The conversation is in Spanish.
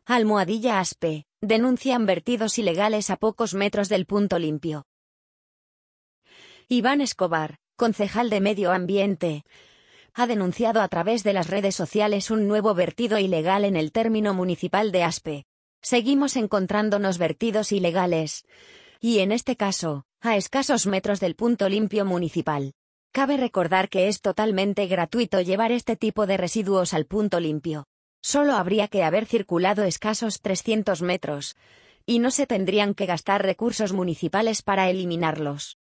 Almohadilla Aspe, denuncian vertidos ilegales a pocos metros del punto limpio. Iván Escobar, concejal de Medio Ambiente, ha denunciado a través de las redes sociales un nuevo vertido ilegal en el término municipal de Aspe. Seguimos encontrándonos vertidos ilegales, y en este caso, a escasos metros del punto limpio municipal. Cabe recordar que es totalmente gratuito llevar este tipo de residuos al punto limpio. Solo habría que haber circulado escasos 300 metros, y no se tendrían que gastar recursos municipales para eliminarlos.